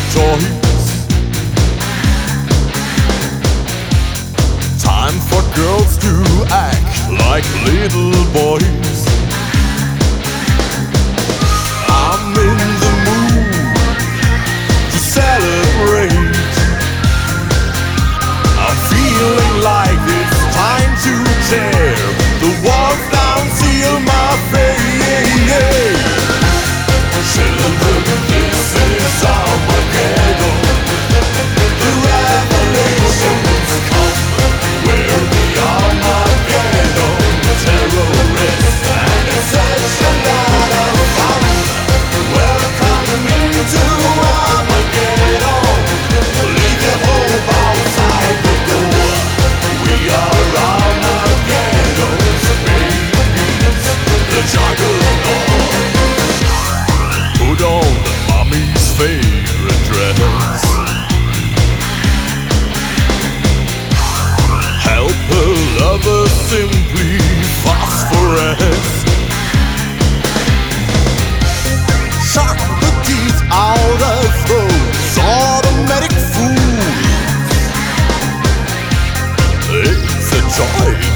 toys. Time for girls to act like little boys. I'm in the mood to celebrate. I'm feeling like it's time to tear the walls down, seal my fate. Children, this is Armageddon. The revelations come where the Armageddon terrorists and it's such a lot of fun. Welcome into Armageddon. Leave your hope outside the door. We are Armageddon's babies, the juggernaut. Put on the mommy's favorite dress. Help her lover simply phosphoresce. Shock the teeth out of those automatic fools. It's a choice.